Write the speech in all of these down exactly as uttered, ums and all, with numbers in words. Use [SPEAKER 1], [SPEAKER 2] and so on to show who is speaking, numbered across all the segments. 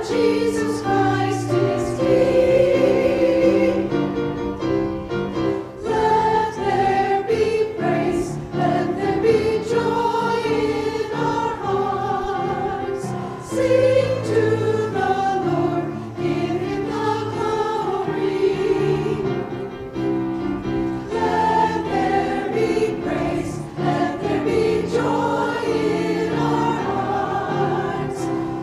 [SPEAKER 1] Jesus Christ is King. Let there be praise, let there be joy in our hearts. Sing to the Lord, give him the glory. Let there be praise, let there be joy in our hearts.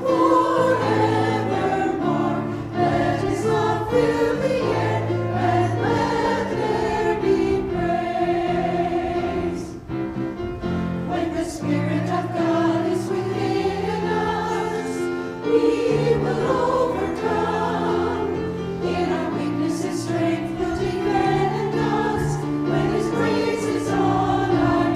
[SPEAKER 1] Forevermore, let his love fill the air, and let there be praise. When the Spirit of God is within us, we will overcome. In our weakness, his strength will defend us. When his praise is on our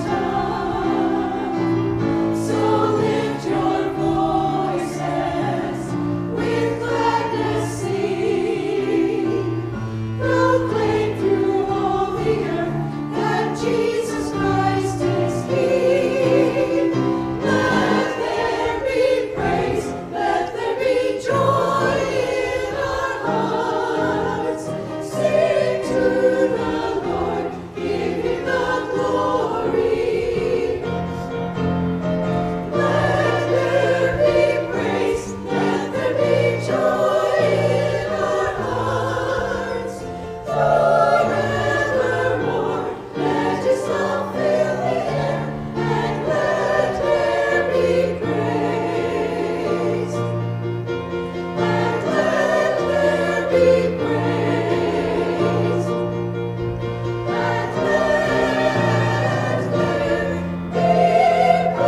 [SPEAKER 1] tongue, so lift your voices with gladness, sing. Proclaim through all the earth that Jesus Christ is King. Let there be praise, let there be joy in our hearts. Sing to the Lord, give him the glory. Let there be praise, let there be joy in our hearts. Forevermore, let his love fill the air, and let there be praise. And let there be praise. And let there be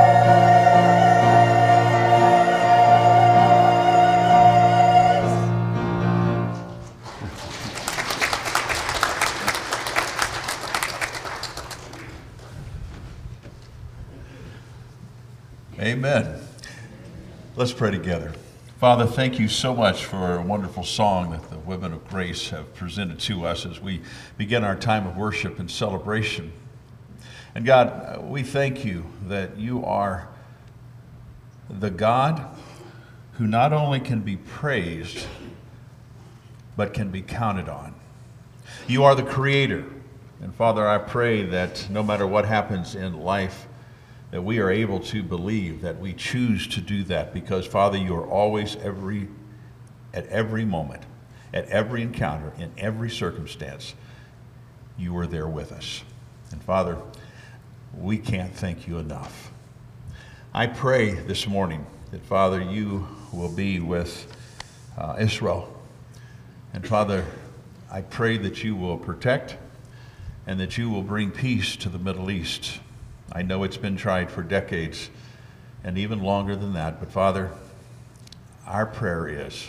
[SPEAKER 2] Amen. Let's pray together. Father, thank you so much for a wonderful song that the women of grace have presented to us as we begin our time of worship and celebration. And God, we thank you that you are the God who not only can be praised, but can be counted on. You are the Creator. And Father, I pray that no matter what happens in life, that we are able to believe, that we choose to do that, because Father, you are always every, at every moment, at every encounter, in every circumstance, you are there with us. And Father, we can't thank you enough. I pray this morning that Father, you will be with uh, Israel. And Father, I pray that you will protect and that you will bring peace to the Middle East. I know it's been tried for decades and even longer than that, but Father, our prayer is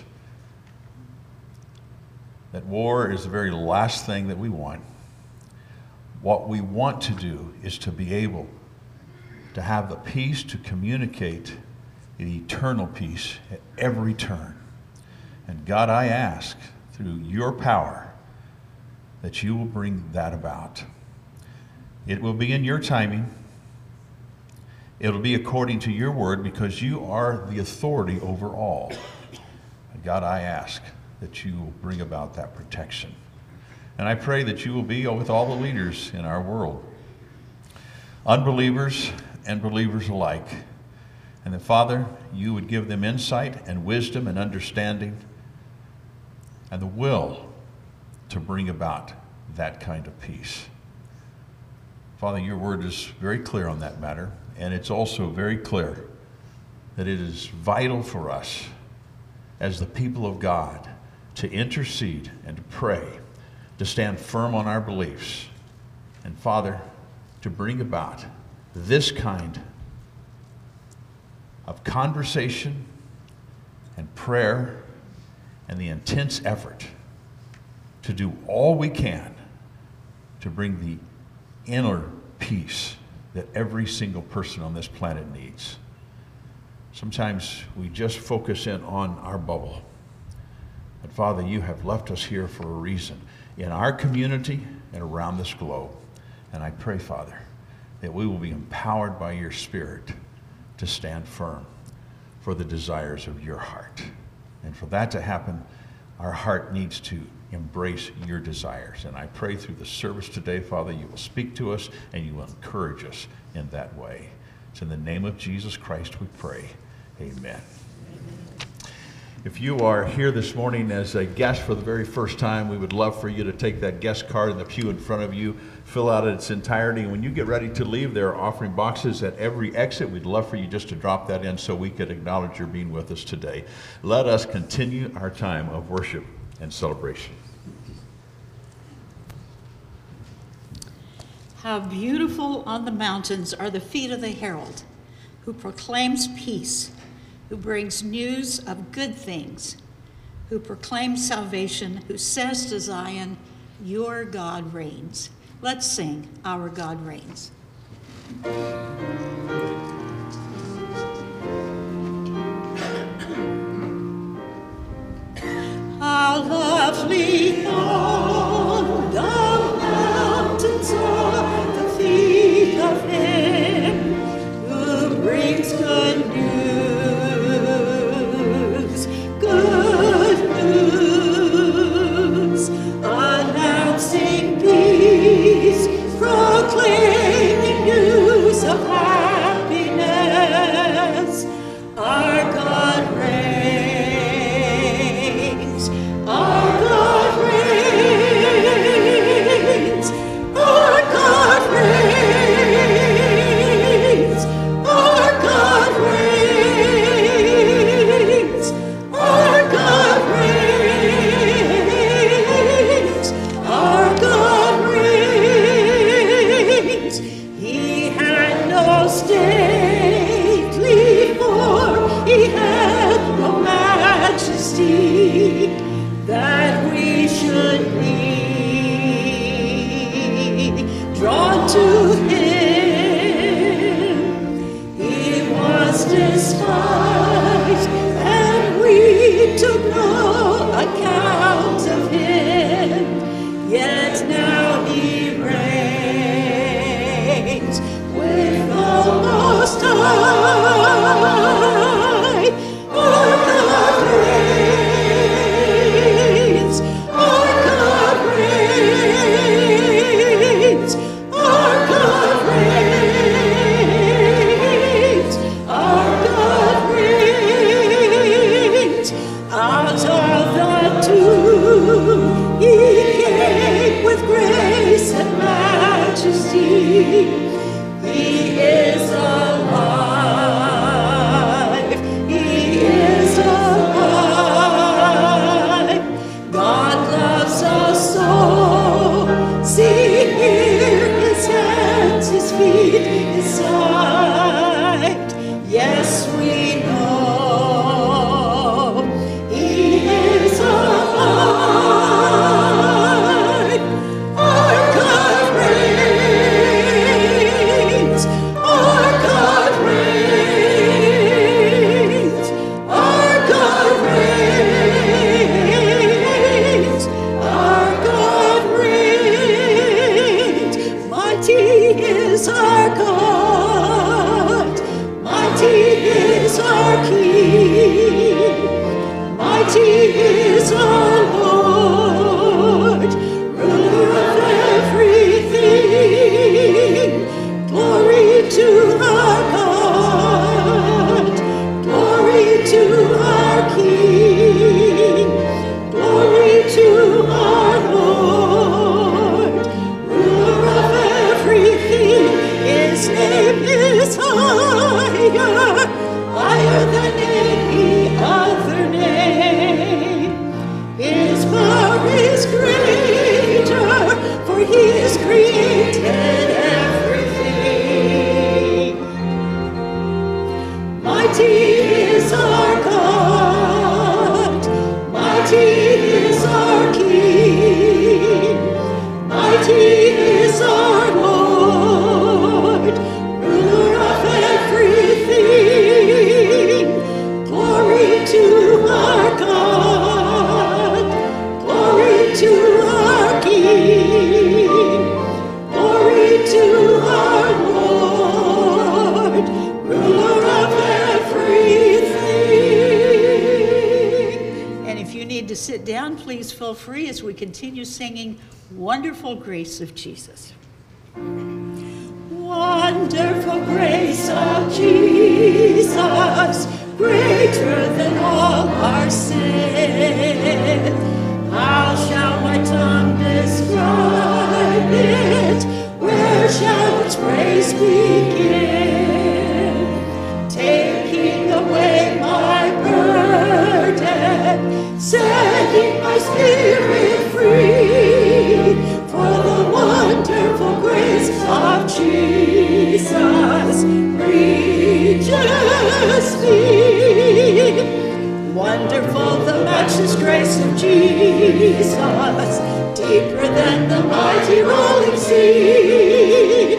[SPEAKER 2] that war is the very last thing that we want. What we want to do is to be able to have the peace to communicate the eternal peace at every turn. And God, I ask through your power that you will bring that about. It will be in your timing. It'll be according to your word, because you are the authority over all. And God, I ask that you will bring about that protection. And I pray that you will be with all the leaders in our world, unbelievers and believers alike. And that, Father, you would give them insight and wisdom and understanding and the will to bring about that kind of peace. Father, your word is very clear on that matter, and it's also very clear that it is vital for us as the people of God to intercede and to pray, to stand firm on our beliefs, and Father, to bring about this kind of conversation and prayer and the intense effort to do all we can to bring the inner peace that every single person on this planet needs. Sometimes we just focus in on our bubble. But Father, you have left us here for a reason in our community and around this globe. And I pray, Father, that we will be empowered by your Spirit to stand firm for the desires of your heart. that to happen, our heart needs to embrace your desires. And I pray through the service today, Father, you will speak to us and you will encourage us in that way. It's in the name of Jesus Christ we pray. Amen. If you are here this morning as a guest for the very first time, we would love for you to take that guest card in the pew in front of you, fill out its entirety, and when you get ready to leave, there are offering boxes at every exit. We'd love for you just to drop that in so we could acknowledge your being with us today. Let us continue our time of worship and celebration.
[SPEAKER 3] How beautiful on the mountains are the feet of the herald, who proclaims peace, who brings news of good things, who proclaims salvation, who says to Zion, your God reigns. Let's sing, Our God Reigns. How lovely on the mountains are the feet of him who brings good news, good news, announcing peace, proclaiming news of happiness. Our God reigns, our God reigns, our God reigns, our God reigns, our God reigns, our God reigns. He had no stately form, he had no majesty that we should be drawn to him. He was despised, and we took no account of him. Yet now he reigns with the Most High. Our God reigns, our God reigns, our God reigns, our God reigns. Out of the tomb he came with grace and majesty. He is alive, he is alive. God loves us so. See here his hands, his feet, his side. Yes, we know he is alive. Our God reigns, our God reigns, our God reigns, our God reigns. Mighty is our God, mighty is our King, mighty is our Lord, ruler of everything. Glory to our God, glory to our King, glory to our Lord, ruler of everything. His name is higher, higher than any other name. His power is greater, for he has created everything. Mighty is our God, mighty is our King, mighty is our Lord, ruler of everything. Glory to our God, glory to our King, glory to our Lord, ruler of everything. need to sit down, please feel free as we continue singing Wonderful Grace of Jesus. Wonderful grace of Jesus, greater than all our sin. How shall my tongue describe it? Where shall its praise begin? Taking away my burden, setting my spirit free, for the wonderful grace of Jesus reaches me. Wonderful the matchless grace of Jesus, deeper than the mighty rolling sea.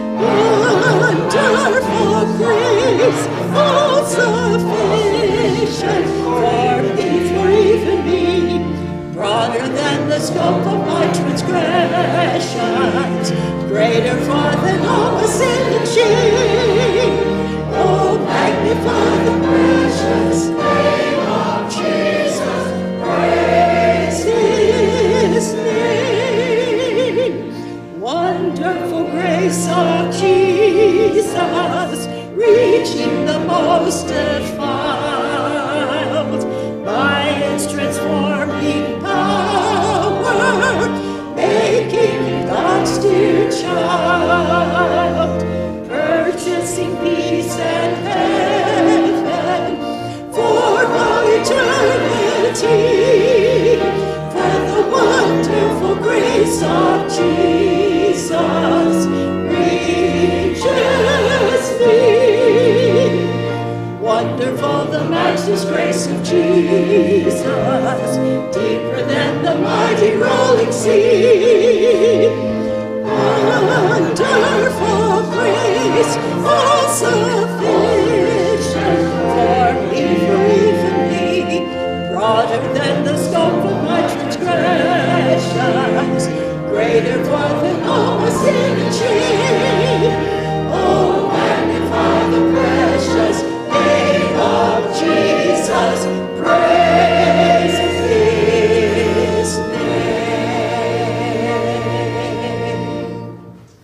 [SPEAKER 3] Wonderful grace, all sufficient for me, for even me, broader than the scope of my transgressions, greater far than all my sin and shame. Oh, magnify the precious name of Jesus, praise his name. Wonderful grace of Jesus, reaching the most defiled, by its transforming power, making God's dear child, purchasing peace and heaven for all eternity, for the wonderful grace of Jesus reaches me. Wonderful the matchless grace of Jesus, deeper than the mighty rolling sea. Wonderful grace, all sufficient for me, for even me, broader than the scope of my transgressions, greater far than all my sin and shame. Oh, magnify the precious name of Jesus, praise his name.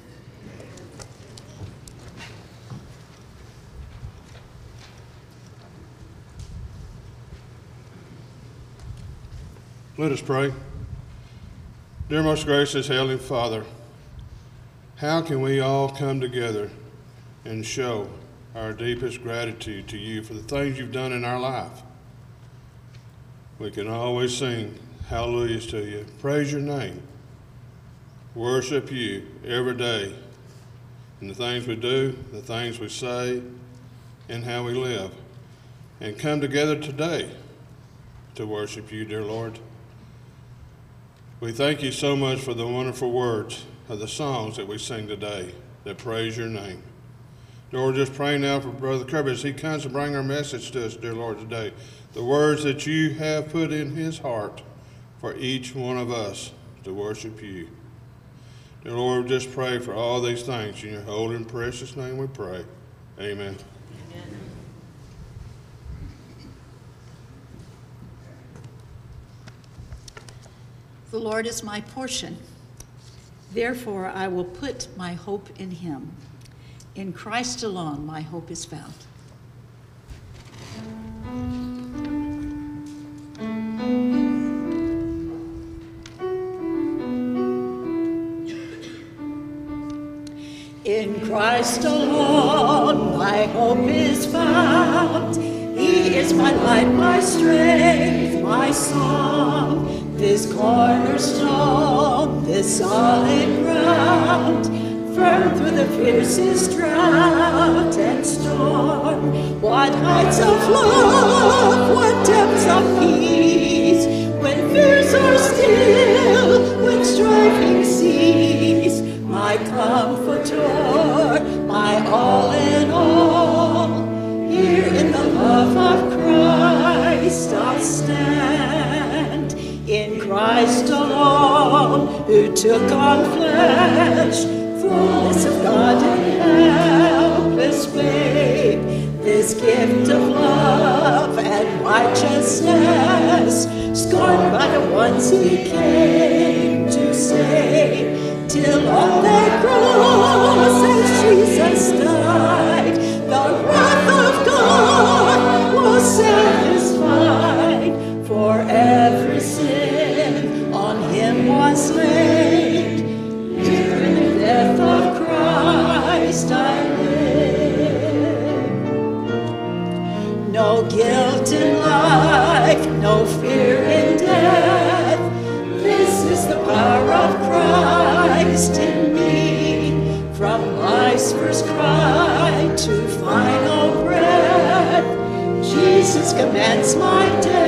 [SPEAKER 4] Let us pray. Dear most gracious Heavenly Father, how can we all come together and show our deepest gratitude to you for the things you've done in our life? We can always sing hallelujahs to you, praise your name, worship you every day in the things we do, the things we say, and how we live, and come together today to worship you, dear Lord. We thank you so much for the wonderful words of the songs that we sing today that praise your name. Lord, just pray now for Brother Kirby as he comes to bring our message to us, dear Lord, today. The words that you have put in his heart for each one of us to worship you. Dear Lord, we just pray for all these things. In your holy and precious name we pray. Amen.
[SPEAKER 3] The Lord is my portion. Therefore, I will put my hope in him. In Christ alone, my hope is found. In Christ alone, my hope is found. He is my light, my strength, my song. This cornerstone, this solid ground, firm through the fiercest drought and storm. What heights of love, what depths of peace, when fears are still, when striving cease. My comforter, my all in all, here in the love of Christ I'll stand. In Christ alone, who took on flesh, fullness of God and helpless babe, this gift of love and righteousness, one by the ones he came to save, till on that cross as Jesus died, the wrath of God was satisfied, for every sin on him was laid. Here in the death of Christ I live. No guilt in life, no fear in death. This is the power of Christ in me. From life's first cry to final breath, Jesus commands my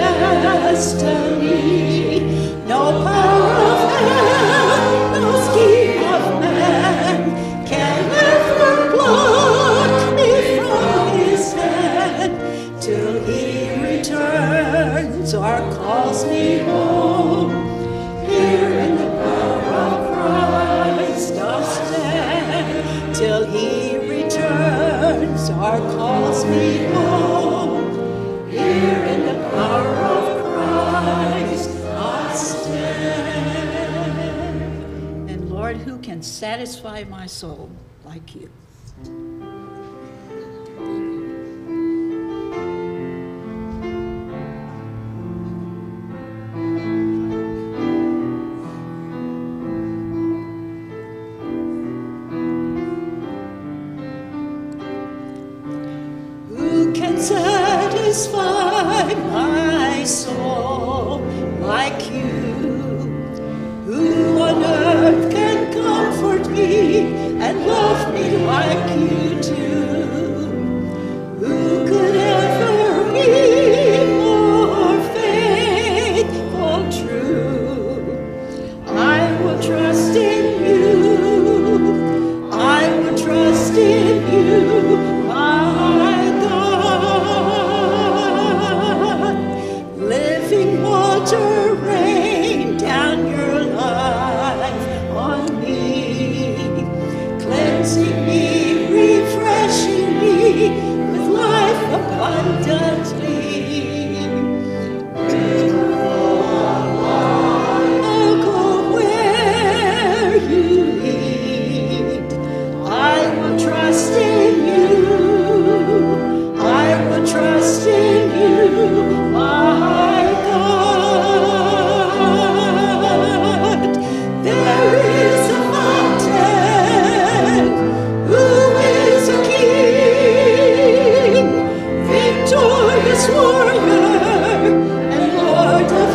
[SPEAKER 3] destiny. No power of hell, no scheme of man can ever pluck me from his hand, till he returns or calls me home. Here in the power of Christ I'll stand, till he returns or calls me home. Here in the power of Christ I'll stand. And Lord, who can satisfy my soul like you? Satisfy my soul like you. Who on earth can comfort me and love me like you do? Who could ever be more faithful, true? I will trust in you. I will trust in you, my water, rain down your life on me, cleansing me, refreshing me with life abundantly. I'll go where you lead. I will trust in you. I will trust in you, my warrior and Lord of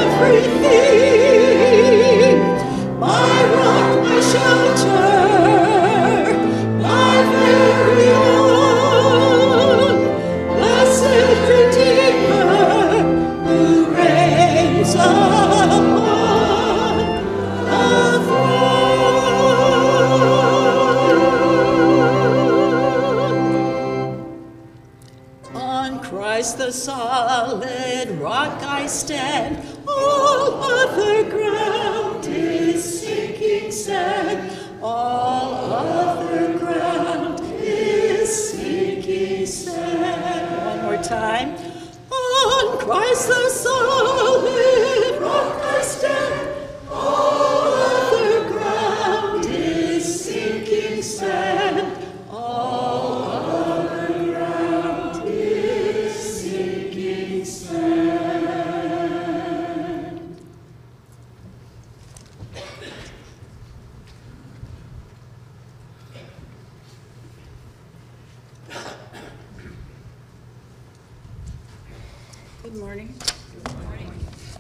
[SPEAKER 3] everything, my rock, my shelter, my very own, blessed Redeemer, who reigns upon the throne. On Christ the solid rock I stand, all other ground is sinking sand, all other ground is sinking sand. One more time. On Christ the solid rock I stand, all other ground is sinking sand, all other ground is sinking sand. Good morning. Good morning.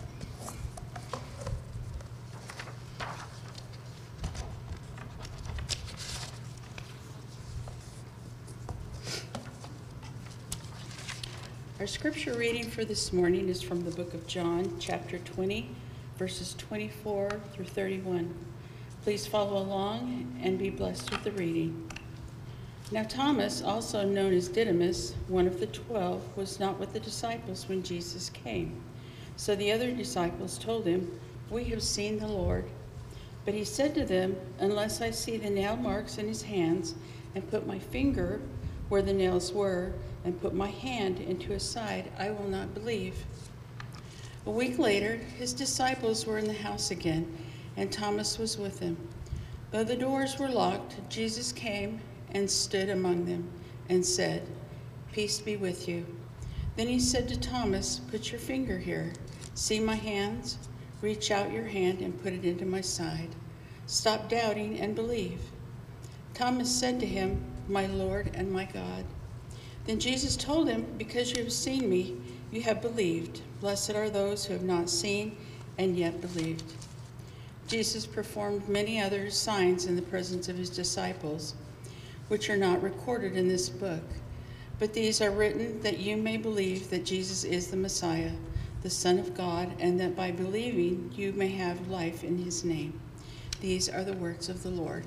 [SPEAKER 3] Our scripture reading for this morning is from the book of John, chapter twenty, verses twenty-four through thirty-one. Please follow along and be blessed with the reading. Now Thomas, also known as Didymus, one of the twelve, was not with the disciples when Jesus came. So the other disciples told him, "We have seen the Lord." But he said to them, "Unless I see the nail marks in his hands, and put my finger where the nails were, and put my hand into his side, I will not believe."
[SPEAKER 5] A week later, his disciples were in the house again, and Thomas was with them. Though the doors were locked, Jesus came and stood among them and said, "Peace be with you." Then he said to Thomas, "Put your finger here. See my hands? Reach out your hand and put it into my side. Stop doubting and believe." Thomas said to him, "My Lord and my God." Then Jesus told him, "Because you have seen me, you have believed. Blessed are those who have not seen and yet believed." Jesus performed many other signs in the presence of his disciples, which are not recorded in this book. But these are written that you may believe that Jesus is the Messiah, the Son of God, and that by believing you may have life in his name. These are the words of the Lord.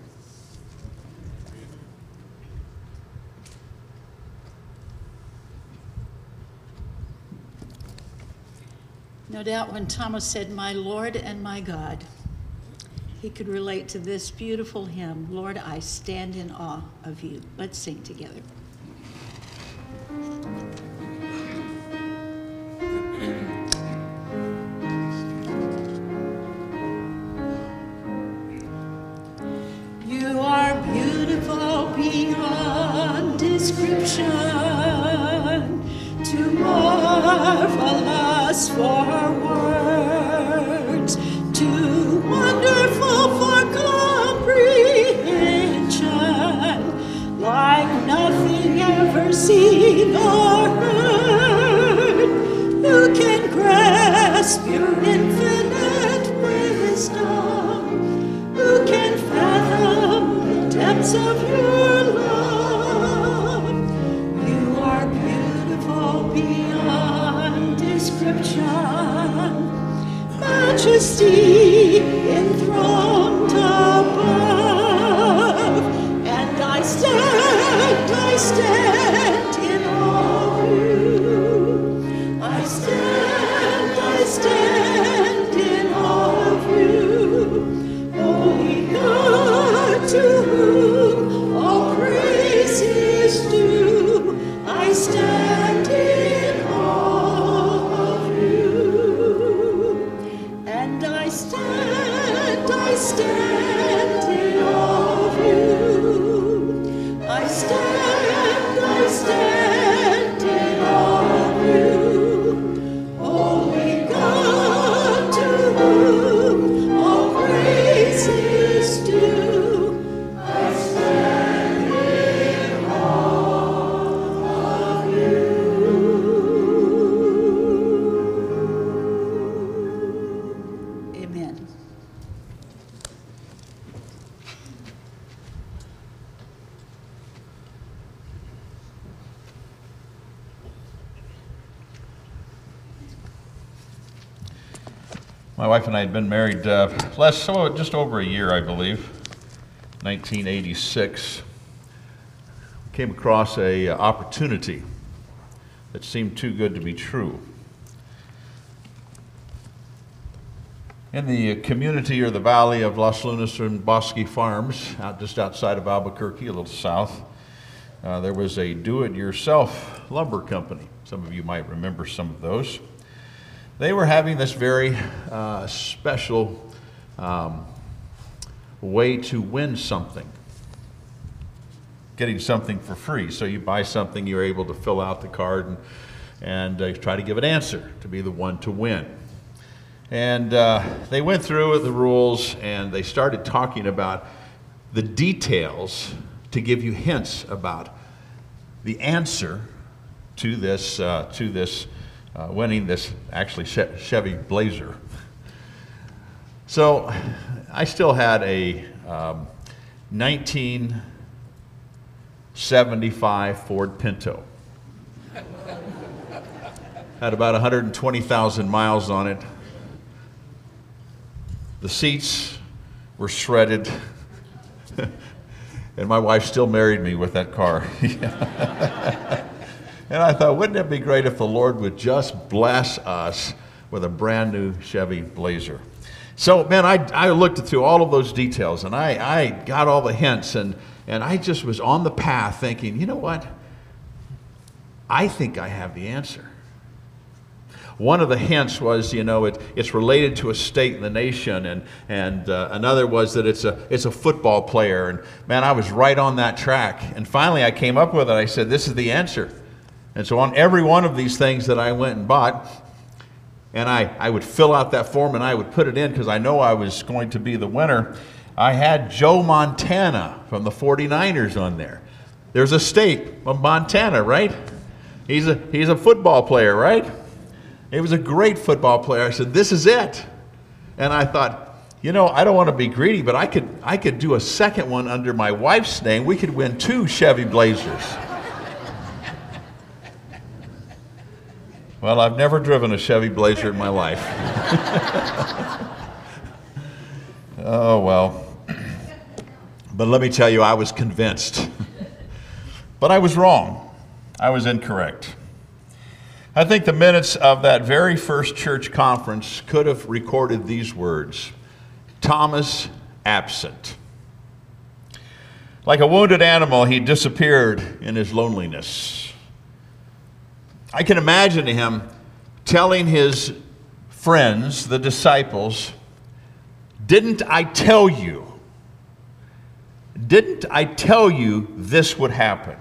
[SPEAKER 3] No doubt when Thomas said, "My Lord and my God," he could relate to this beautiful hymn, "Lord, I stand in awe of you." Let's sing together. You are beautiful beyond description, too marvelous for words, too wonderful for comprehension, like nothing ever seen or heard. Who can grasp your infinite wisdom? Who can fathom the depths of your love? You are beautiful beyond description, majesty enthroned above, and I stand, I stand in awe of you. I stand, I stand in awe of you. Holy God, to whom all praise is due, I stand in awe of you. And I stand, I stand in awe of you. I stand, I stand in awe of you. Holy God, to whom all praise is due, I stand in awe of you. Amen.
[SPEAKER 2] My wife and I had been married uh, less, so just over a year, I believe, nineteen eighty-six. Came across a uh, opportunity that seemed too good to be true. In the community or the valley of Las Lunas and Bosque Farms, out just outside of Albuquerque, a little south, uh, there was a do-it-yourself lumber company. Some of you might remember some of those. They were having this very uh, special um, way to win something, getting something for free. So you buy something, you're able to fill out the card and, and uh, try to give an answer to be the one to win. And uh, they went through the rules and they started talking about the details to give you hints about the answer to this, uh, to this uh, winning this actually Chevy Blazer. So I still had a um, nineteen seventy-five Ford Pinto. Had about one hundred twenty thousand miles on it. The seats were shredded, and my wife still married me with that car. And I thought, wouldn't it be great if the Lord would just bless us with a brand new Chevy Blazer? So, man, I, I looked through all of those details, and I, I got all the hints, and, and I just was on the path thinking, you know what? I think I have the answer. One of the hints was, you know, it, it's related to a state in the nation, and and uh, another was that it's a it's a football player. And man, I was right on that track. And finally, I came up with it. I said, this is the answer. And so on every one of these things that I went and bought, and I, I would fill out that form and I would put it in because I know I was going to be the winner. I had Joe Montana from the forty-niners on there. There's a state of Montana, right? He's a he's a football player, right? He was a great football player. I said, this is it. And I thought, you know, I don't want to be greedy, but I could I could do a second one under my wife's name. We could win two Chevy Blazers. Well, I've never driven a Chevy Blazer in my life. Oh, well. But let me tell you, I was convinced. But I was wrong. I was incorrect. I think the minutes of that very first church conference could have recorded these words: Thomas absent. Like a wounded animal, he disappeared in his loneliness. I can imagine him telling his friends, the disciples, "Didn't I tell you? Didn't I tell you this would happen?"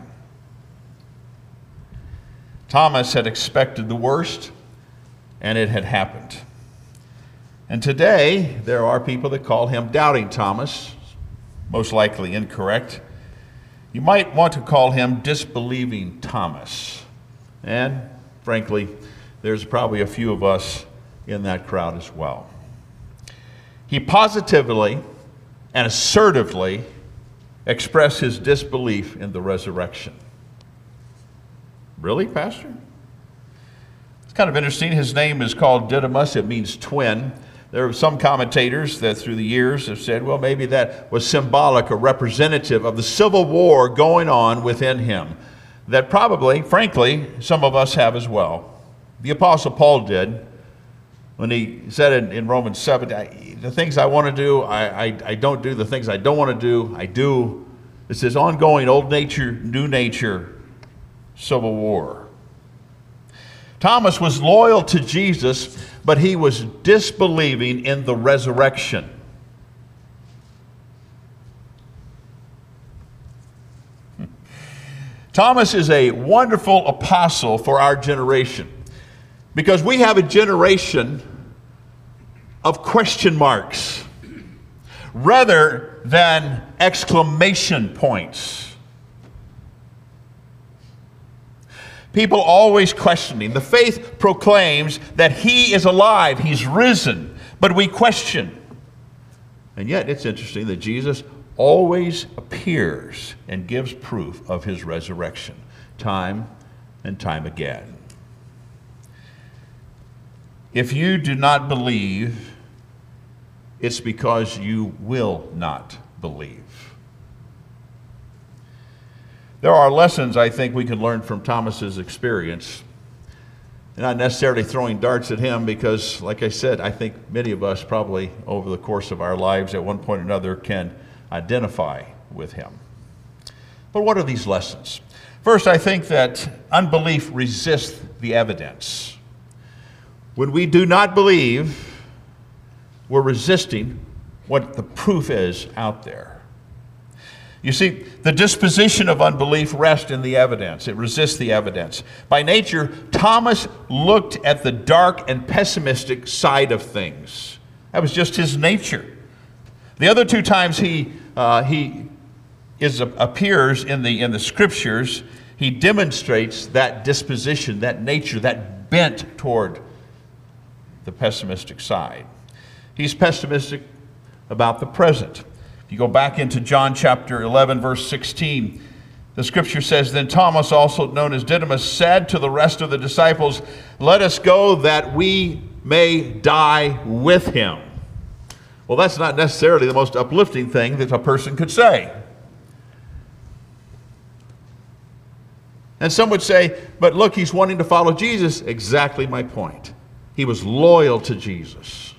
[SPEAKER 2] Thomas had expected the worst, and it had happened. And today, there are people that call him Doubting Thomas, most likely incorrect. You might want to call him Disbelieving Thomas. And frankly, there's probably a few of us in that crowd as well. He positively and assertively expressed his disbelief in the resurrection. Really, Pastor? It's kind of interesting. His name is called Didymus. It means twin. There are some commentators that through the years have said, well, maybe that was symbolic or representative of the civil war going on within him, that probably, frankly, some of us have as well. The Apostle Paul did when he said in, in Romans seven, the things I want to do, I, I, I don't do. The things I don't want to do, I do. It's this ongoing old nature, new nature civil war. Thomas was loyal to Jesus, but he was disbelieving in the resurrection. Thomas is a wonderful apostle for our generation because we have a generation of question marks rather than exclamation points. People always questioning. The faith proclaims that he is alive, he's risen, but we question. And yet it's interesting that Jesus always appears and gives proof of his resurrection, time and time again. If you do not believe, it's because you will not believe. There are lessons I think we can learn from Thomas's experience. Not necessarily throwing darts at him because, like I said, I think many of us probably over the course of our lives at one point or another can identify with him. But what are these lessons? First, I think that unbelief resists the evidence. When we do not believe, we're resisting what the proof is out there. You see, the disposition of unbelief rests in the evidence. It resists the evidence. By nature, Thomas looked at the dark and pessimistic side of things. That was just his nature. The other two times he uh, he is appears in the in the scriptures, he demonstrates that disposition, that nature, that bent toward the pessimistic side. He's pessimistic about the present. You go back into John chapter eleven, verse sixteen. The scripture says, "Then Thomas, also known as Didymus, said to the rest of the disciples, 'Let us go that we may die with him.'" Well, that's not necessarily the most uplifting thing that a person could say. And some would say, but look, he's wanting to follow Jesus. Exactly my point. He was loyal to Jesus.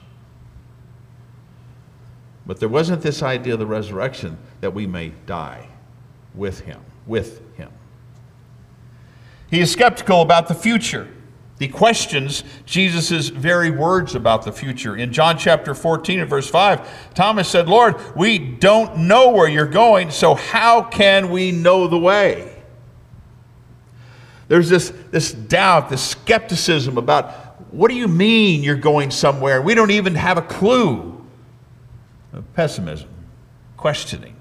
[SPEAKER 2] But there wasn't this idea of the resurrection that we may die with him, with him. He is skeptical about the future. He questions Jesus' very words about the future. In John chapter fourteen and verse five, Thomas said, Lord, we don't know where you're going, so how can we know the way? There's this, this doubt, this skepticism about, what do you mean you're going somewhere? We don't even have a clue. Pessimism, questioning.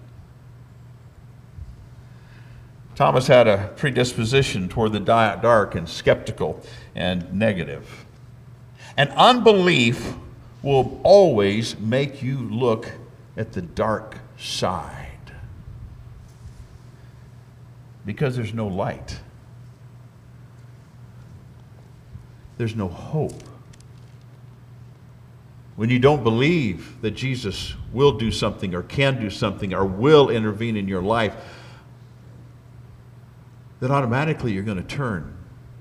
[SPEAKER 2] Thomas had a predisposition toward the dark and skeptical and negative. And unbelief will always make you look at the dark side because there's no light. There's no hope. When you don't believe that Jesus will do something or can do something or will intervene in your life, then automatically you're going to turn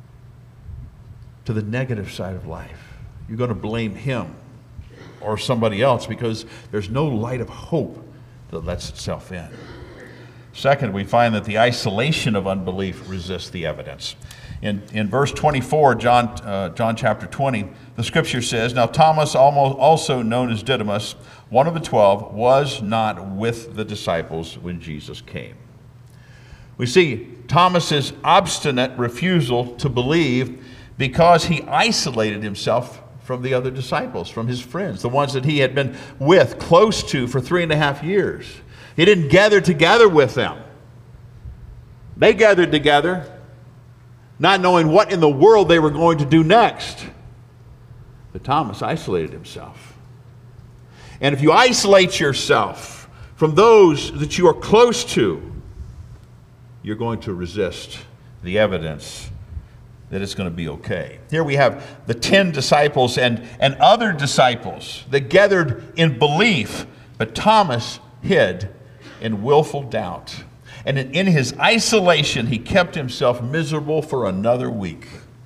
[SPEAKER 2] to the negative side of life. You're going to blame him or somebody else because there's no light of hope that lets itself in. Second, we find that the isolation of unbelief resists the evidence. In, in verse twenty-four, John, uh, John chapter twenty, the scripture says, Now Thomas, almost also known as Didymus, one of the twelve, was not with the disciples when Jesus came. We see Thomas's obstinate refusal to believe because he isolated himself from the other disciples, from his friends, the ones that he had been with, close to for three and a half years. He didn't gather together with them. They gathered together, not knowing what in the world they were going to do next. But Thomas isolated himself. And if you isolate yourself from those that you are close to, you're going to resist the evidence that it's going to be okay. Here we have the ten disciples and, and other disciples that gathered in belief, but Thomas hid in willful doubt. And in, in his isolation, he kept himself miserable for another week.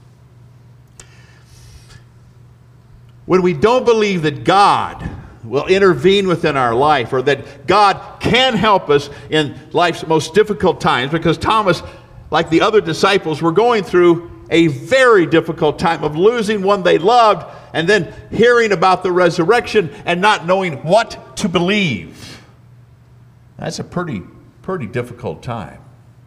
[SPEAKER 2] When we don't believe that God will intervene within our life, or that God can help us in life's most difficult times, because Thomas, like the other disciples, were going through a very difficult time of losing one they loved, and then hearing about the resurrection and not knowing what to believe. That's a pretty, pretty difficult time.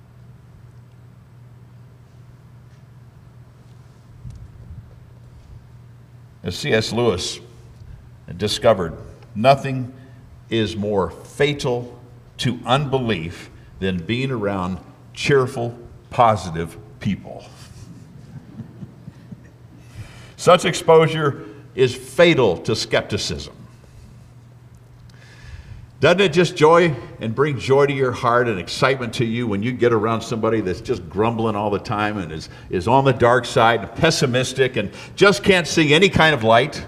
[SPEAKER 2] As C S Lewis discovered, nothing is more fatal to unbelief than being around cheerful, positive people. Such exposure is fatal to skepticism. Doesn't it just joy and bring joy to your heart and excitement to you when you get around somebody that's just grumbling all the time and is, is on the dark side and pessimistic and just can't see any kind of light?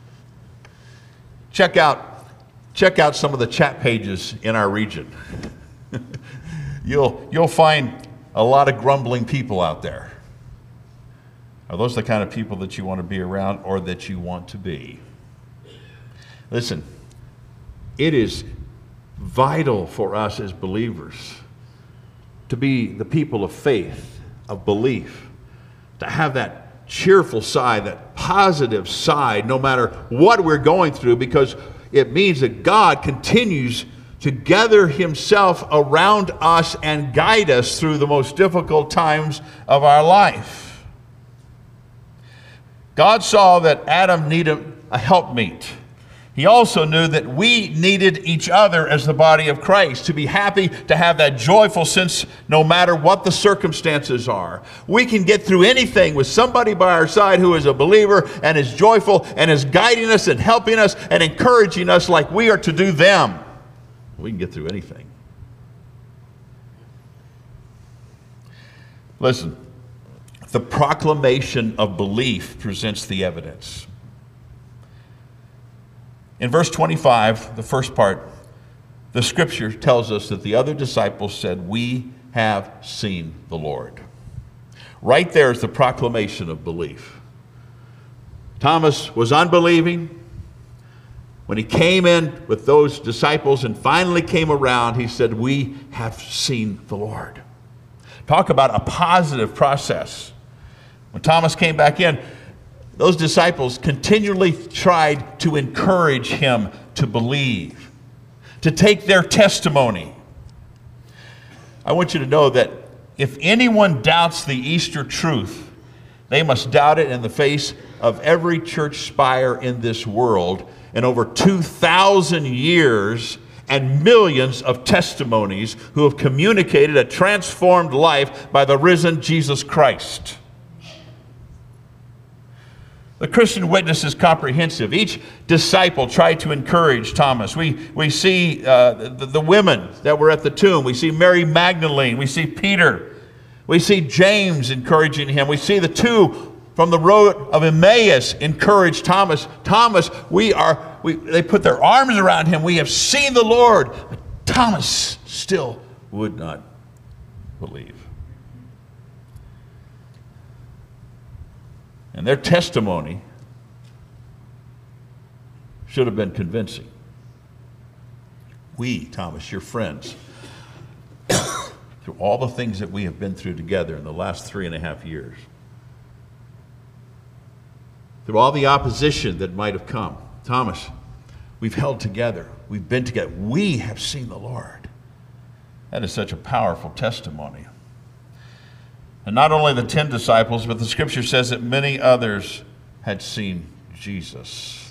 [SPEAKER 2] Check out, check out some of the chat pages in our region. you'll, you'll find a lot of grumbling people out there. Are those the kind of people that you want to be around or that you want to be? Listen, it is vital for us as believers to be the people of faith, of belief, to have that cheerful side, that positive side, no matter what we're going through, because it means that God continues to gather himself around us and guide us through the most difficult times of our life. God saw that Adam needed a helpmeet. He also knew that we needed each other as the body of Christ to be happy, to have that joyful sense no matter what the circumstances are. We can get through anything with somebody by our side who is a believer and is joyful and is guiding us and helping us and encouraging us like we are to do them. We can get through anything. Listen, the proclamation of belief presents the evidence. In verse twenty-five, the first part, the scripture tells us that the other disciples said, "We have seen the Lord." Right there is the proclamation of belief. Thomas was unbelieving. When he came in with those disciples and finally came around, he said, "We have seen the Lord." Talk about a positive process. When Thomas came back in, those disciples continually tried to encourage him to believe, to take their testimony. I want you to know that if anyone doubts the Easter truth, they must doubt it in the face of every church spire in this world and over two thousand years and millions of testimonies who have communicated a transformed life by the risen Jesus Christ. The Christian witness is comprehensive. Each disciple tried to encourage Thomas. We, we see uh, the, the women that were at the tomb. We see Mary Magdalene. We see Peter. We see James encouraging him. We see the two from the road of Emmaus encourage Thomas. Thomas, we are, we, they put their arms around him. We have seen the Lord. But Thomas still would not believe. And their testimony should have been convincing. We, Thomas, your friends, through all the things that we have been through together in the last three and a half years, through all the opposition that might have come, Thomas, we've held together. We've been together. We have seen the Lord. That is such a powerful testimony. And not only the ten disciples, but the scripture says that many others had seen Jesus.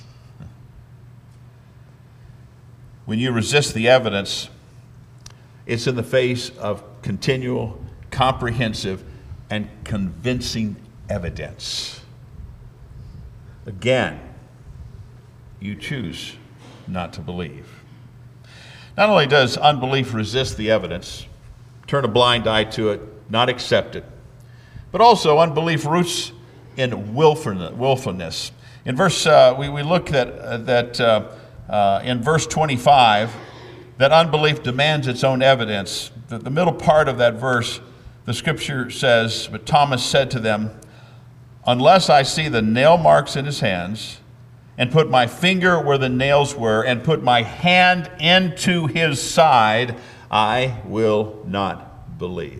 [SPEAKER 2] When you resist the evidence, it's in the face of continual, comprehensive, and convincing evidence. Again, you choose not to believe. Not only does unbelief resist the evidence, turn a blind eye to it, not accept it, but also unbelief roots in willfulness. In verse, uh, we, we look at uh, that uh, uh, in verse twenty-five, that unbelief demands its own evidence. The, the middle part of that verse, the scripture says, "But Thomas said to them, unless I see the nail marks in his hands, and put my finger where the nails were, and put my hand into his side, I will not believe."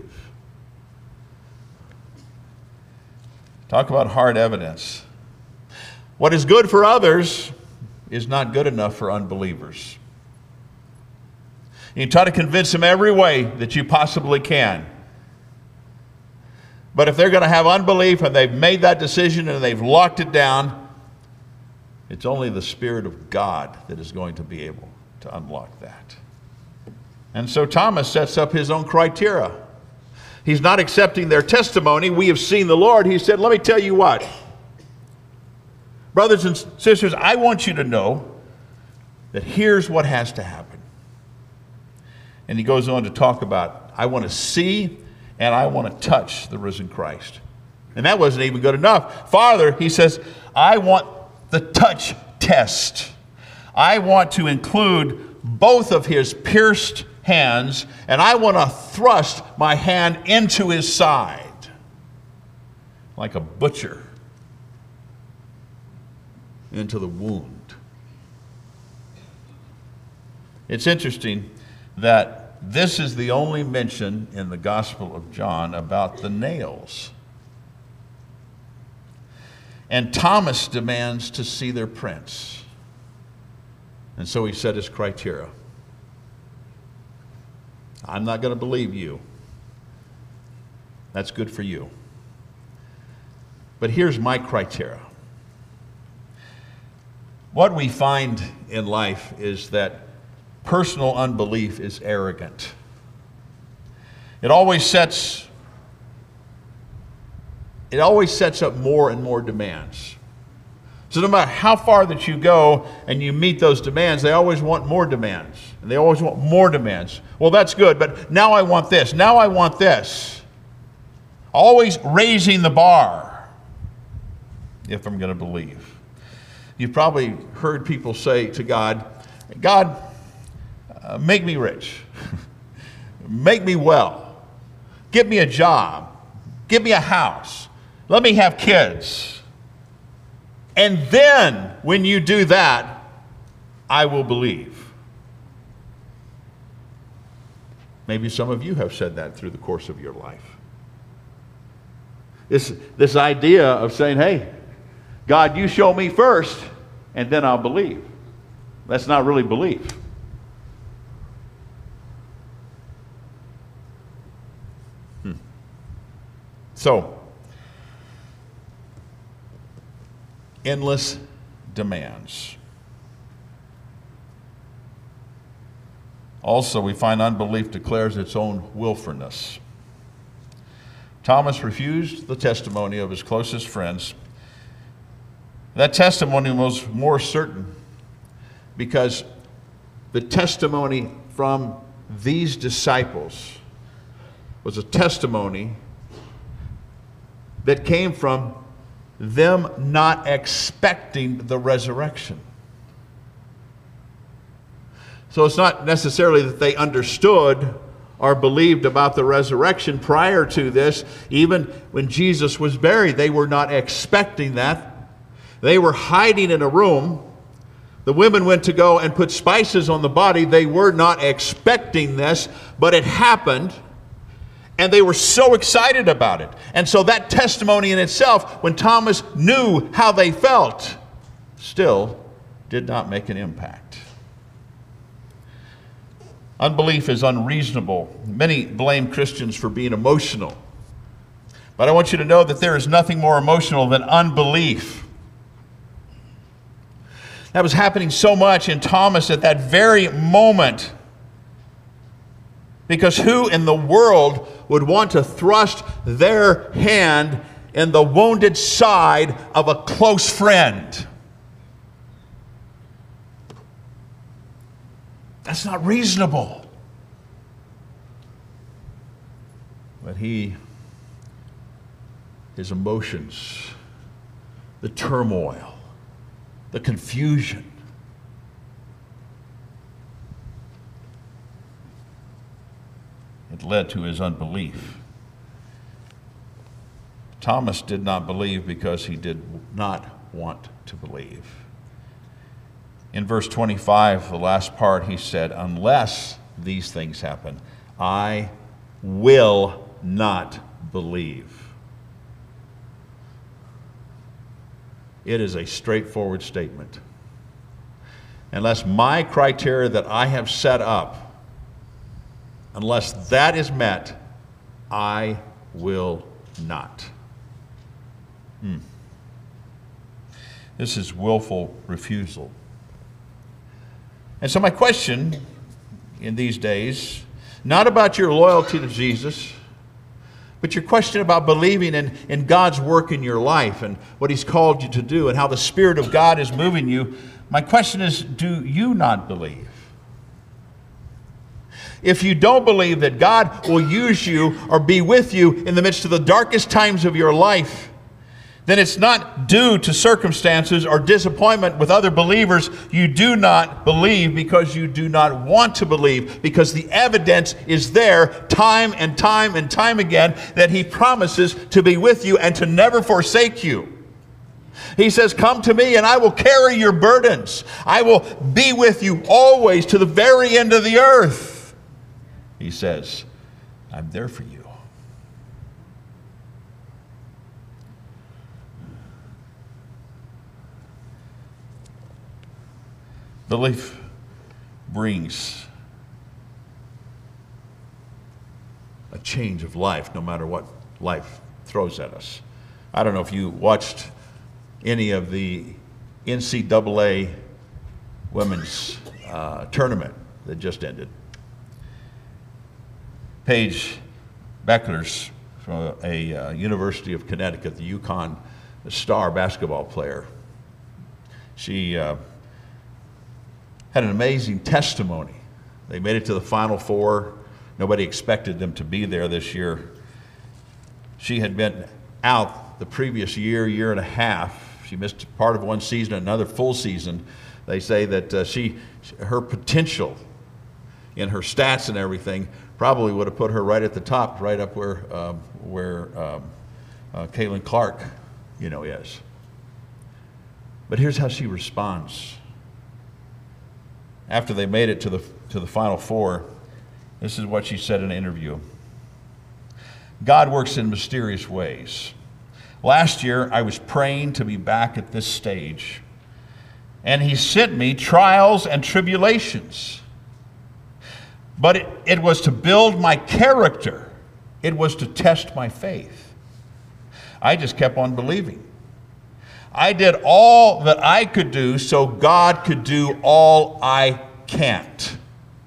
[SPEAKER 2] Talk about hard evidence. What is good for others is not good enough for unbelievers. You try to convince them every way that you possibly can. But if they're going to have unbelief and they've made that decision and they've locked it down, it's only the Spirit of God that is going to be able to unlock that. And so Thomas sets up his own criteria. He's not accepting their testimony. We have seen the Lord. He said, let me tell you what. Brothers and sisters, I want you to know that here's what has to happen. And he goes on to talk about, I want to see and I want to touch the risen Christ. And that wasn't even good enough. Farther, he says, I want the touch test. I want to include both of his pierced hands, and I want to thrust my hand into his side like a butcher into the wound. It's interesting that this is the only mention in the Gospel of John about the nails. And Thomas demands to see their prints. And so he set his criteria. I'm not going to believe you. That's good for you. But here's my criteria. What we find in life is that personal unbelief is arrogant. It always sets, it always sets up more and more demands. So no matter how far that you go and you meet those demands, they always want more demands. And they always want more demands. Well, that's good, but now I want this. Now I want this. Always raising the bar, if I'm going to believe. You've probably heard people say to God, God, uh, make me rich. Make me well. Give me a job. Give me a house. Let me have kids. And then, when you do that, I will believe. Maybe some of you have said that through the course of your life. This, this idea of saying, hey, God, you show me first, and then I'll believe. That's not really belief. Hmm. So, endless demands. Also, we find unbelief declares its own willfulness. Thomas refused the testimony of his closest friends. That testimony was more certain because the testimony from these disciples was a testimony that came from them not expecting the resurrection. So it's not necessarily that they understood or believed about the resurrection prior to this. Even when Jesus was buried, they were not expecting that. They were hiding in a room. The women went to go and put spices on the body. They were not expecting this, but it happened. And they were so excited about it. And so that testimony in itself, when Thomas knew how they felt, still did not make an impact. Unbelief is unreasonable. Many blame Christians for being emotional. But I want you to know that there is nothing more emotional than unbelief. That was happening so much in Thomas at that very moment. Because who in the world would want to thrust their hand in the wounded side of a close friend? That's not reasonable. But he, his emotions, the turmoil, the confusion, it led to his unbelief. Thomas did not believe because he did not want to believe. In verse twenty-five, the last part, he said, unless these things happen, I will not believe. It is a straightforward statement. Unless my criteria that I have set up, unless that is met, I will not. Hmm. This is willful refusal. And so my question in these days, not about your loyalty to Jesus, but your question about believing in, in God's work in your life and what He's called you to do and how the Spirit of God is moving you, my question is, do you not believe? If you don't believe that God will use you or be with you in the midst of the darkest times of your life, then it's not due to circumstances or disappointment with other believers. You do not believe because you do not want to believe, because the evidence is there time and time and time again that He promises to be with you and to never forsake you. He says, come to me and I will carry your burdens. I will be with you always to the very end of the earth. He says, I'm there for you. Belief brings a change of life no matter what life throws at us. I don't know if you watched any of the N C double A women's uh, tournament that just ended. Paige Beckler's from a uh, University of Connecticut, the UConn star basketball player. She uh, had an amazing testimony. They made it to the Final Four. Nobody expected them to be there this year. She had been out the previous year, year and a half. She missed part of one season, another full season. They say that uh, she, her potential in her stats and everything probably would have put her right at the top, right up where um, where um, uh, Caitlin Clark, you know, is. But here's how she responds. After they made it to the to the Final Four, this is what she said in an interview. God works in mysterious ways. Last year, I was praying to be back at this stage, and he sent me trials and tribulations. But it, it was to build my character. It was to test my faith. I just kept on believing. I did all that I could do so God could do all I can't.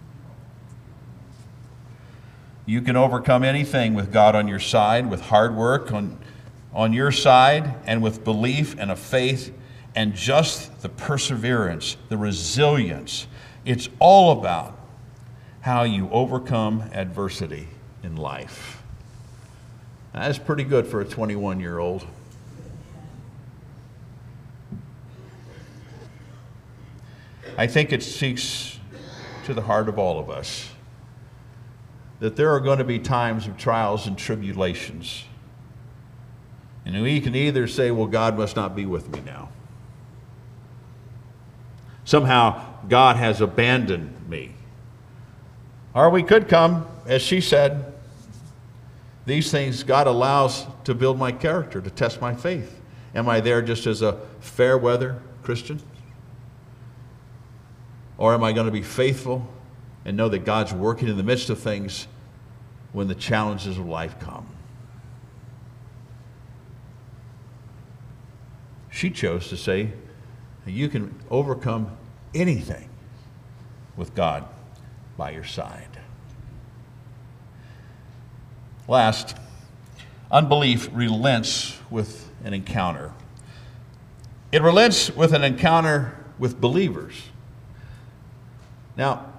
[SPEAKER 2] You can overcome anything with God on your side, with hard work on, on your side, and with belief and a faith and just the perseverance, the resilience. It's all about how you overcome adversity in life. That's pretty good for a twenty-one-year-old. I think it speaks to the heart of all of us that there are going to be times of trials and tribulations. And we can either say, well, God must not be with me now. Somehow, God has abandoned me. Or we could come, as she said, these things God allows to build my character, to test my faith. Am I there just as a fair weather Christian? Or am I going to be faithful and know that God's working in the midst of things when the challenges of life come? She chose to say, you can overcome anything with God by your side. Last, unbelief relents with an encounter. It relents with an encounter with believers. Now,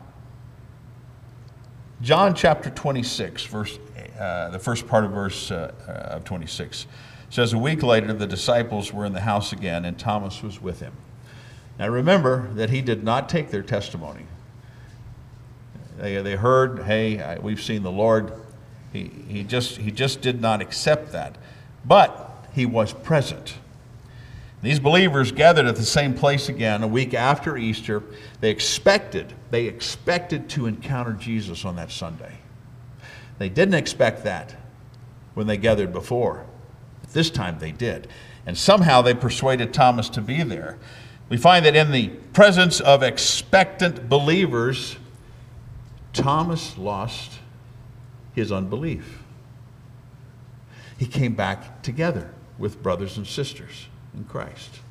[SPEAKER 2] John chapter twenty-six, verse, uh, the first part of verse uh, uh, of twenty-six, says, a week later the disciples were in the house again, and Thomas was with him. Now remember that he did not take their testimony. They, they heard, hey, I, we've seen the Lord. He, he, just, he just did not accept that. But he was present. These believers gathered at the same place again a week after Easter. They expected, they expected to encounter Jesus on that Sunday. They didn't expect that when they gathered before. But this time they did. And somehow they persuaded Thomas to be there. We find that in the presence of expectant believers, Thomas lost his unbelief. He came back together with brothers and sisters in Christ.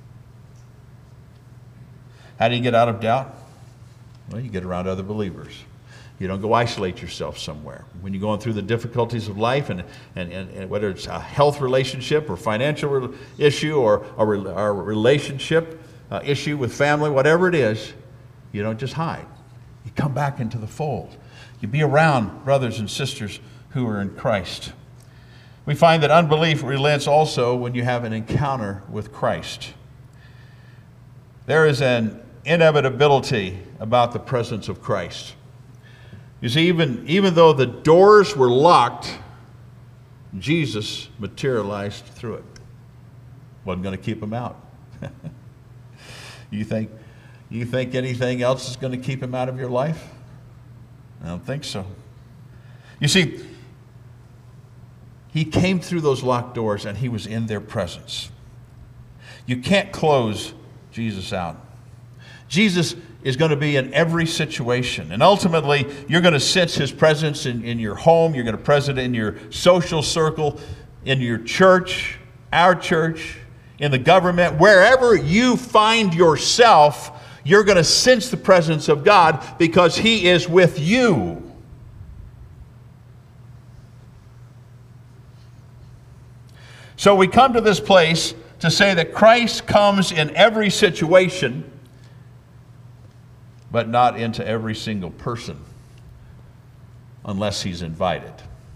[SPEAKER 2] How do you get out of doubt? Well, you get around other believers. You don't go isolate yourself somewhere. When you're going through the difficulties of life, and, and, and, and whether it's a health relationship or financial issue or a, or a relationship uh, issue with family, whatever it is, you don't just hide. You come back into the fold. You be around brothers and sisters who are in Christ. We find that unbelief relents also when you have an encounter with Christ. There is an inevitability about the presence of Christ. You see, even, even though the doors were locked, Jesus materialized through it. Wasn't going to keep him out. You think, you think anything else is going to keep him out of your life? I don't think so. You see, he came through those locked doors and he was in their presence. You can't close Jesus out. Jesus is going to be in every situation. And ultimately, you're going to sense his presence in, in your home. You're going to present it in your social circle, in your church, our church, in the government. Wherever you find yourself, you're going to sense the presence of God because he is with you. So we come to this place to say that Christ comes in every situation, but not into every single person unless he's invited.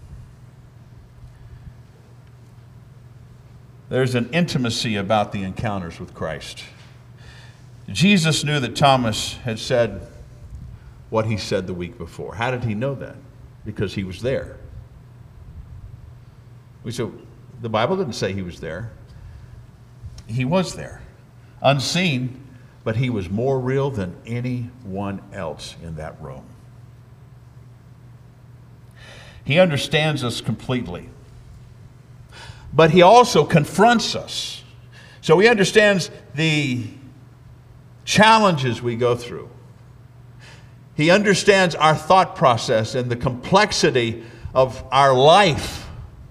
[SPEAKER 2] There's an intimacy about the encounters with Christ. Jesus knew that Thomas had said what he said the week before. How did he know that? Because he was there. We said, the Bible didn't say he was there. He was there, unseen, but he was more real than anyone else in that room. He understands us completely. but he also confronts us. So he understands the challenges we go through. He understands our thought process and the complexity of our life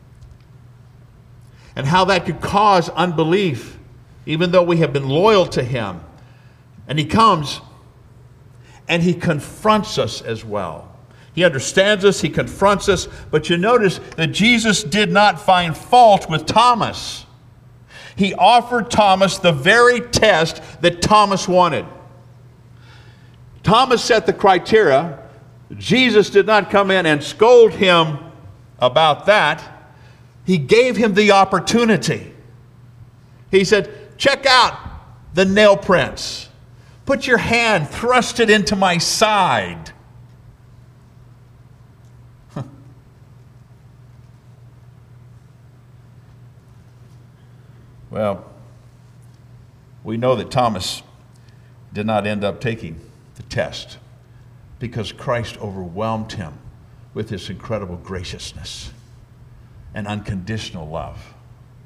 [SPEAKER 2] and how that could cause unbelief, even though we have been loyal to him. And he comes and he confronts us as well. He understands us, he confronts us, but you notice that Jesus did not find fault with Thomas. He offered Thomas the very test that Thomas wanted. Thomas set the criteria. Jesus did not come in and scold him about that. He gave him the opportunity. He said, check out the nail prints. Put your hand, thrust it into my side. Huh. Well, we know that Thomas did not end up taking the test because Christ overwhelmed him with his incredible graciousness and unconditional love,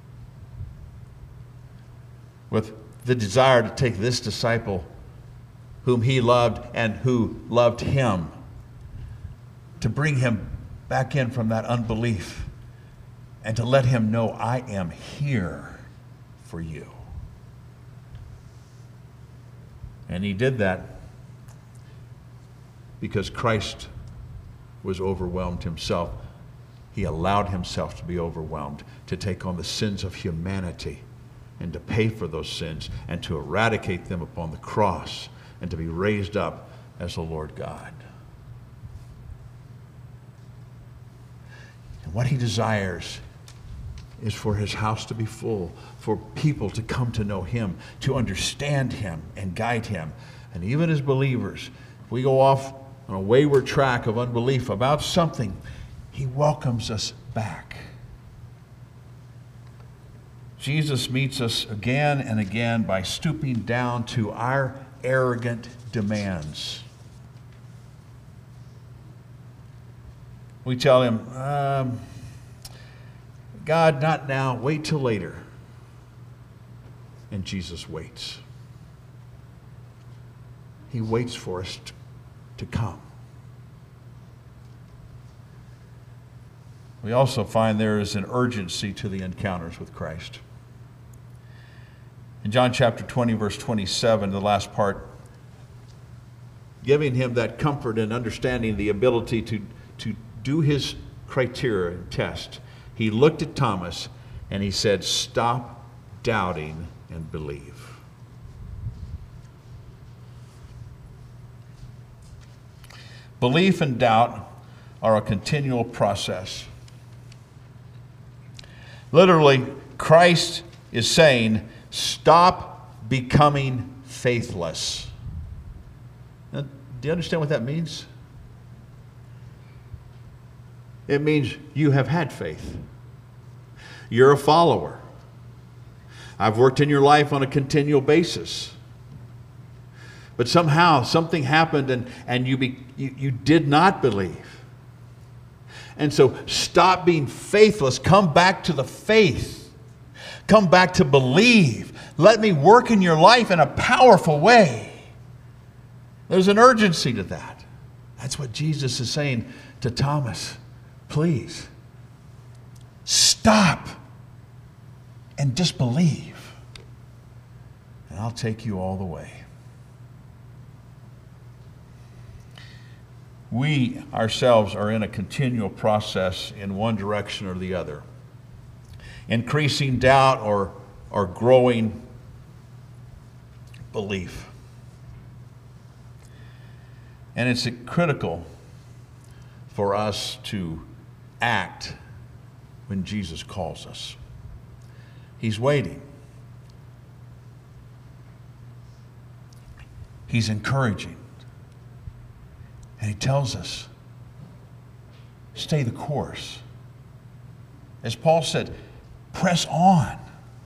[SPEAKER 2] with the desire to take this disciple whom he loved and who loved him, to bring him back in from that unbelief and to let him know, I am here for you. And he did that because Christ was overwhelmed himself. He allowed himself to be overwhelmed, to take on the sins of humanity and to pay for those sins and to eradicate them upon the cross and to be raised up as the Lord God. And what he desires is for his house to be full, for people to come to know him, to understand him and guide him. And even as believers, if we go off on a wayward track of unbelief about something, he welcomes us back. Jesus meets us again and again by stooping down to our arrogant demands. We tell him, um, God, not now, wait till later. And Jesus waits. He waits for us to, to come. We also find there is an urgency to the encounters with Christ. In John chapter twenty, verse twenty-seven, the last part, giving him that comfort and understanding, the ability to, to do his criteria and test, he looked at Thomas and he said, stop doubting and believe. Belief and doubt are a continual process. Literally, Christ is saying, stop becoming faithless. Now, do you understand what that means? It means you have had faith. You're a follower. I've worked in your life on a continual basis. But somehow something happened and, and you, be, you, you did not believe. And so stop being faithless. Come back to the faith. Come back to believe. Let me work in your life in a powerful way. There's an urgency to that. That's what Jesus is saying to Thomas. Please, stop and just believe, and I'll take you all the way. We ourselves are in a continual process in one direction or the other. Increasing doubt or, or growing belief. And it's critical for us to act when Jesus calls us. He's waiting. He's encouraging. And he tells us, stay the course. As Paul said, press on.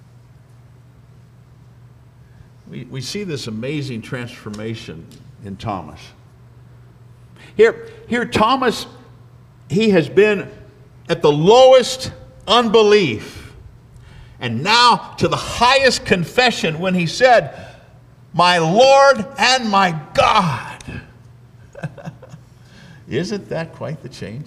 [SPEAKER 2] We, we see this amazing transformation in Thomas. Here, here Thomas, he has been at the lowest unbelief And now to the highest confession when he said, my Lord and my God. Isn't that quite the change?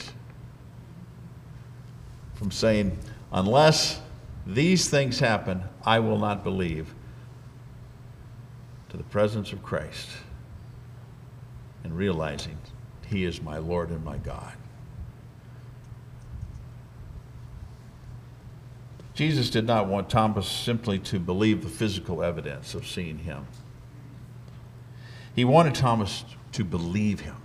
[SPEAKER 2] From saying, unless these things happen, I will not believe, to the presence of Christ and realizing he is my Lord and my God. Jesus did not want Thomas simply to believe the physical evidence of seeing him. He wanted Thomas to believe him.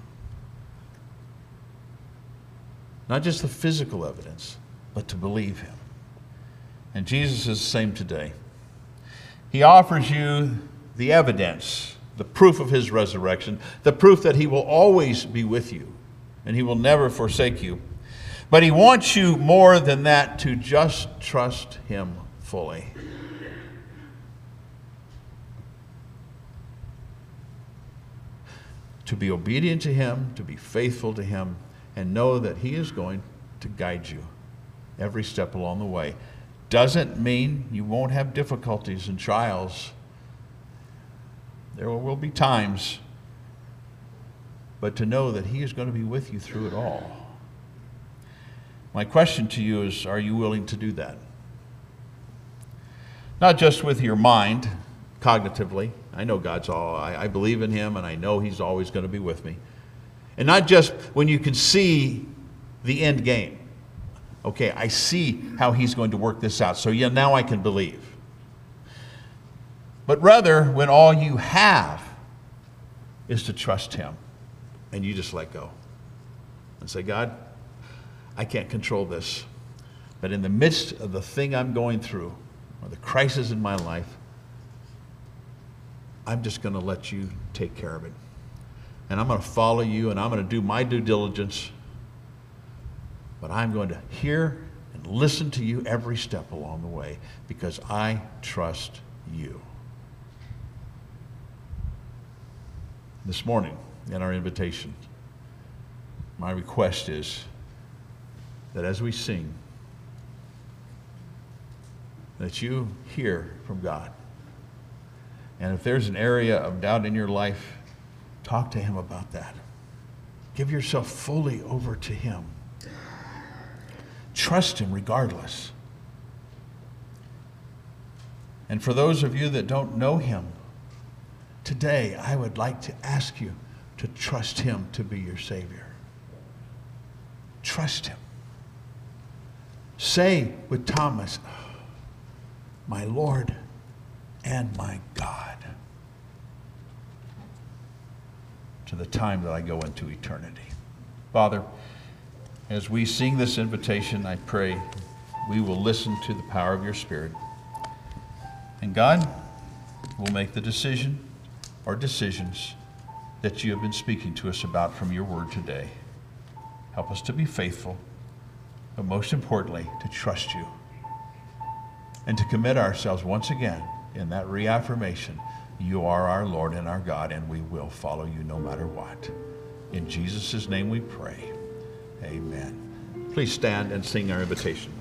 [SPEAKER 2] Not just the physical evidence, but to believe him. And Jesus is the same today. He offers you the evidence, the proof of his resurrection, the proof that he will always be with you and he will never forsake you. But he wants you more than that to just trust him fully. To be obedient to him, to be faithful to him, and know that he is going to guide you every step along the way. Doesn't mean you won't have difficulties and trials. There will be times, but to know that he is going to be with you through it all. My question to you is, are you willing to do that? Not just with your mind, cognitively. I know God's all, I, I believe in him and I know he's always going to be with me. And not just when you can see the end game. Okay, I see how he's going to work this out, so yeah, now I can believe. But rather, when all you have is to trust him, and you just let go and say, God, I can't control this, but in the midst of the thing I'm going through, or the crisis in my life, I'm just going to let you take care of it. And I'm going to follow you, and I'm going to do my due diligence, but I'm going to hear and listen to you every step along the way because I trust you. This morning, in our invitation, my request is that as we sing, that you hear from God. And if there's an area of doubt in your life, talk to him about that. Give yourself fully over to him. Trust him regardless. And for those of you that don't know him, today I would like to ask you to trust him to be your Savior. Trust him. Say with Thomas, my Lord and my God, to the time that I go into eternity. Father, as we sing this invitation, I pray we will listen to the power of your Spirit. And God will make the decision or decisions that you have been speaking to us about from your word today. Help us to be faithful, but most importantly, to trust you and to commit ourselves once again in that reaffirmation. You are our Lord and our God, and we will follow you no matter what. In Jesus' name we pray. Amen. Please stand and sing our invitation.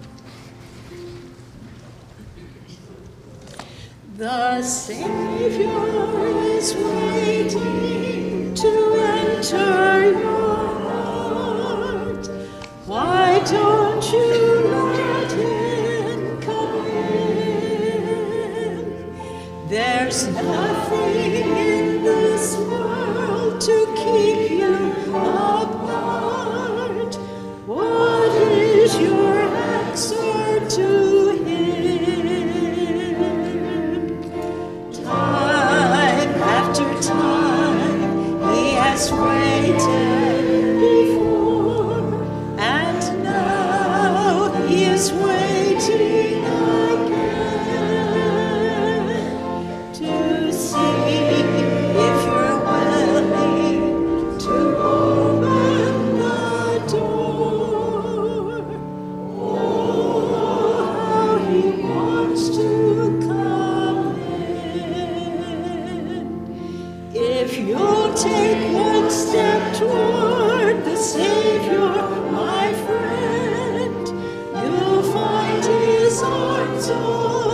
[SPEAKER 3] The Savior is waiting to enter your heart. Why don't you let him come in? There's nothing in this world to keep you apart. What is your answer to him? Time after time he has waited before, and now he is waiting again to see if you're willing to open the door. Oh, how he wants to come in. If you'll take one step toward the Savior, my friend, you'll find his arms open.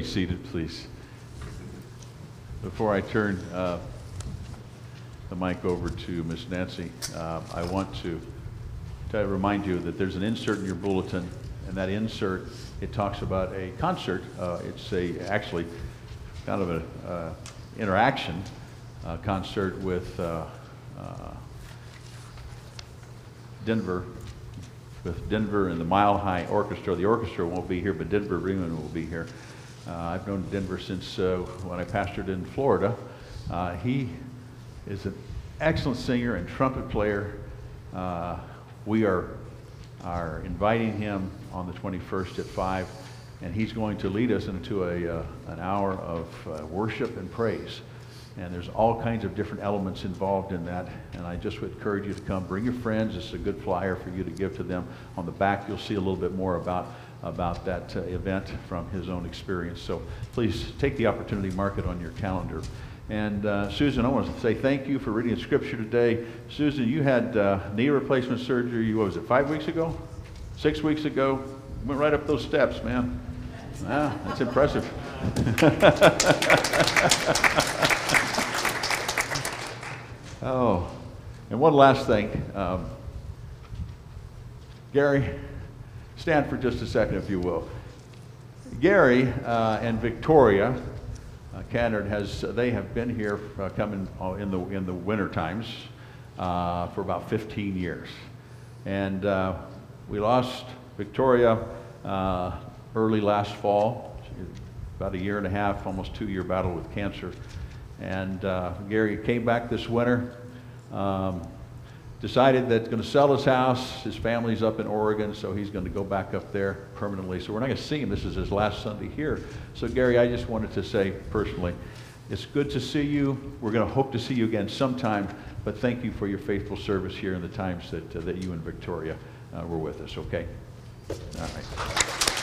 [SPEAKER 2] seated, please. Before I turn uh, the mic over to Miss Nancy, uh, I want to, to remind you that there's an insert in your bulletin, and that insert, it talks about a concert. Uh, it's a actually kind of an uh, interaction uh, concert with uh, uh, Denver, with Denver and the Mile High Orchestra. The orchestra won't be here, but Denver Freeman will be here. Uh, I've known Denver since uh, when I pastored in Florida. Uh, he is an excellent singer and trumpet player. Uh, we are, are inviting him on the twenty-first at five, and he's going to lead us into a, uh, an hour of uh, worship and praise. And there's all kinds of different elements involved in that. And I just would encourage you to come. Bring your friends. It's a good flyer for you to give to them. On the back, you'll see a little bit more about, about that uh, event from his own experience. So please take the opportunity, mark it on your calendar. And uh, Susan, I want to say thank you for reading Scripture today. Susan, you had uh, knee replacement surgery, what was it, five weeks ago? Six weeks ago? Went right up those steps, man. Ah, that's impressive. Oh, and one last thing. Um, Gary, stand for just a second, if you will. Gary uh, and Victoria uh, Cannard has uh, they have been here uh, coming uh, in the in the winter times uh, for about fifteen years, and uh, we lost Victoria uh, early last fall. About a year and a half, almost two-year battle with cancer. And uh, Gary came back this winter, um, decided that he's going to sell his house. His family's up in Oregon, so he's going to go back up there permanently. So we're not going to see him. This is his last Sunday here. So Gary, I just wanted to say personally, it's good to see you. We're going to hope to see you again sometime, but thank you for your faithful service here in the times that, uh, that you and Victoria uh, were with us, okay? All right.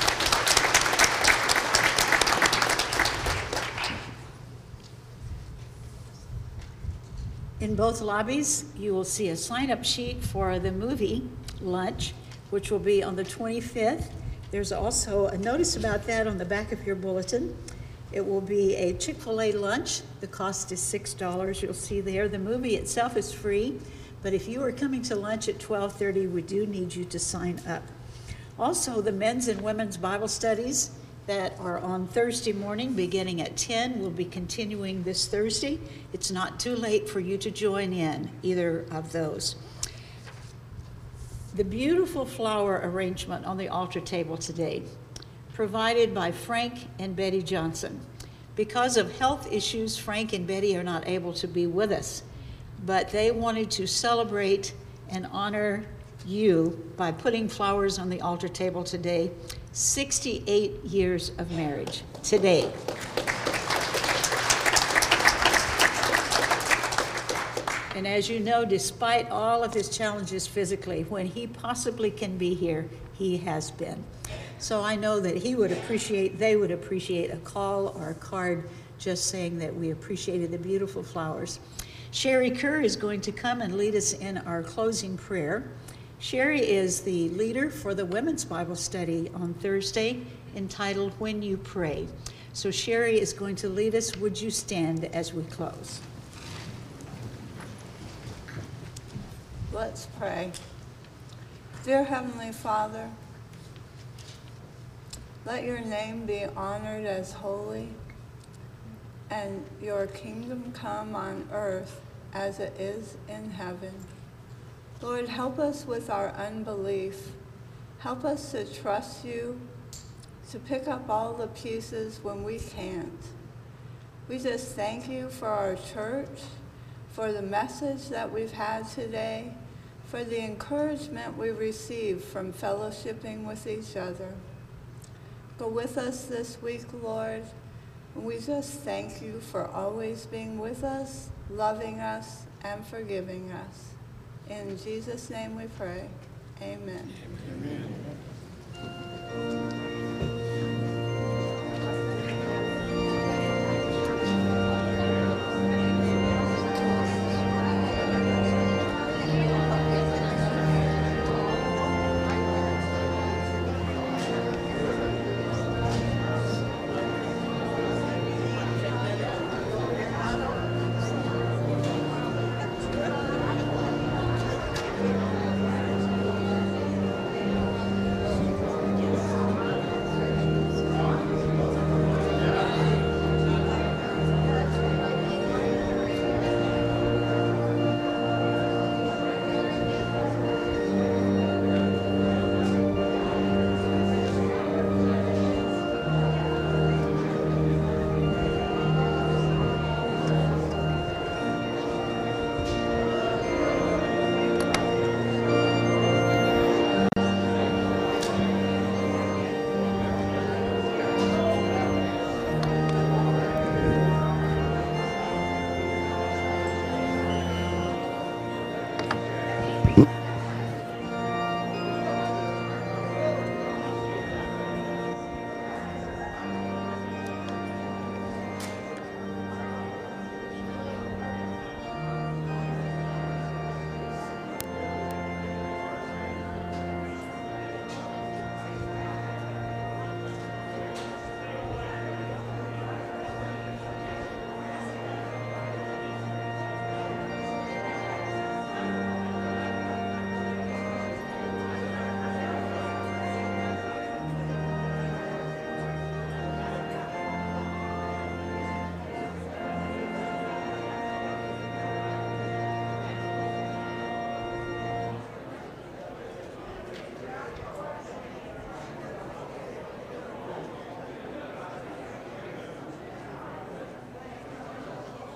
[SPEAKER 3] In both lobbies, you will see a sign-up sheet for the movie lunch, which will be on the twenty-fifth. There's also a notice about that on the back of your bulletin. It will be a Chick-fil-A lunch. The cost is six dollars. You'll see there. The movie itself is free, but if you are coming to lunch at twelve thirty, we do need you to sign up. Also, the men's and women's Bible studies that are on Thursday morning beginning at ten will be continuing this Thursday. It's not too late for you to join in either of those. The beautiful flower arrangement on the altar table today, provided by Frank and Betty Johnson. Because of health issues, Frank and Betty are not able to be with us, but they wanted to celebrate and honor you by putting flowers on the altar table today. sixty-eight years of marriage today. And as you know, despite all of his challenges physically, when he possibly can be here, he has been. So I know that he would appreciate, they would appreciate a call or a card just saying that we appreciated the beautiful flowers. Sherry Kerr is going to come and lead us in our closing prayer. Sherry is the leader for the women's Bible study on Thursday entitled When You Pray. So Sherry is going to lead us. Would you stand as we close?
[SPEAKER 6] Let's pray. Dear Heavenly Father, let your name be honored as holy, and your kingdom come on earth as it is in heaven. Lord, help us with our unbelief. Help us to trust you, to pick up all the pieces when we can't. We just thank you for our church, for the message that we've had today, for the encouragement we received from fellowshipping with each other. Go with us this week, Lord, and we just thank you for always being with us, loving us, and forgiving us. In Jesus' name we pray. Amen.
[SPEAKER 4] Amen.